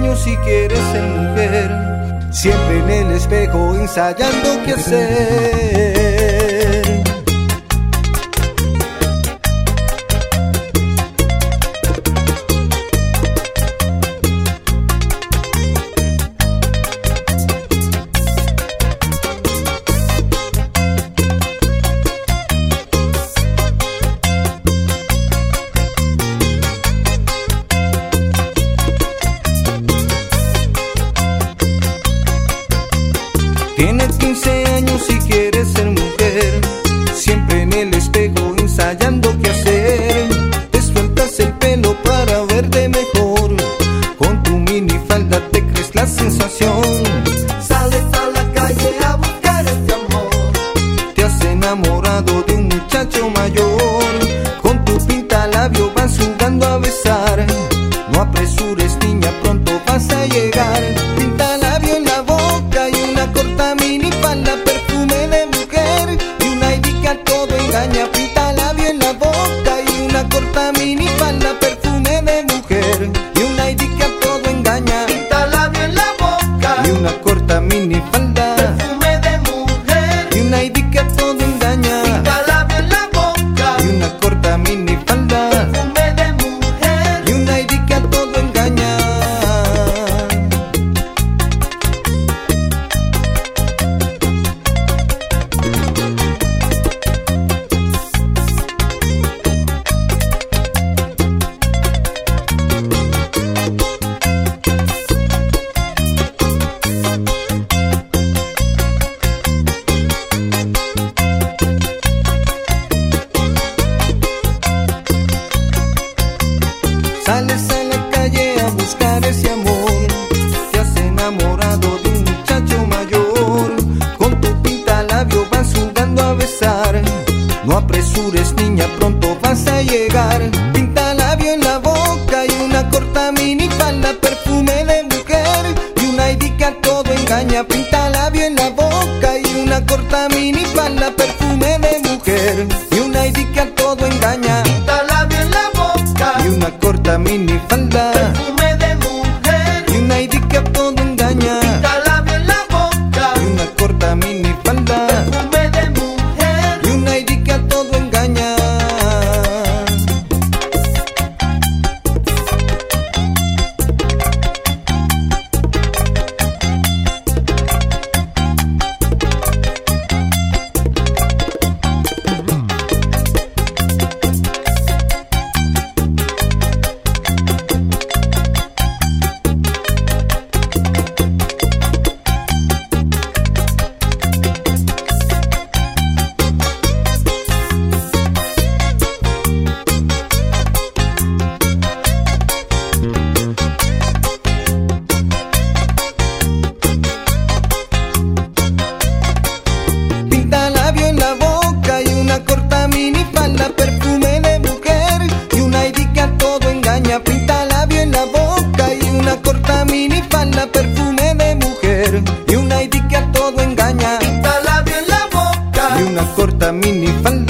años y quieres ser mujer, siempre en el espejo ensayando qué hacer. Tienes 15 años y quieres ser mujer, siempre en el espejo ensayando qué hacer. Te sueltas el pelo para verte mejor, con tu minifalda te crees la sensación. Sales a la calle a buscar este amor, te has enamorado de un muchacho mayor, con tu pintalabio vas jugando a besar. No apresures niña, pronto vas a llegar. Pintalabio en la boca y una corta minifalda, perfume de mujer y una ID que a todo engaña. Pintalabio en la boca y una corta minifalda, perfume de mujer y una ID que a todo engaña. pintalabio en la boca, Y una corta minifalda perfume de mujer, y una ID que a todo engaña. pintalabio en la boca, Y una corta minifalda perfume de mujer. y una ID que a todo engaña. Sales a la calle a buscar ese amor, te has enamorado de un muchacho mayor, con tu pintalabio vas jugando a besar. No apresures niña, pronto vas a llegar. Pintalabio en la boca y una corta minifalda, perfume de mujer y una ID que a todo engaña. Pintalabio en la boca y una corta minifalda, perfume de mujer y una ID que a todo engaña. Pintalabio en la boca, Y una corta minifalda perfume de mujer. y una ID que a todo engaña. Pintalabio en la boca, Y una corta minifalda perfume de mujer. y una ID que a todo engaña. Pintalabio en la boca y una corta minifalda, perfume de mujer y una ID que a todo engaña. Pintalabio en la boca y una corta minifalda, perfume de mujer y una ID que a todo engaña. Pintalabio en la boca, Y una corta minifalda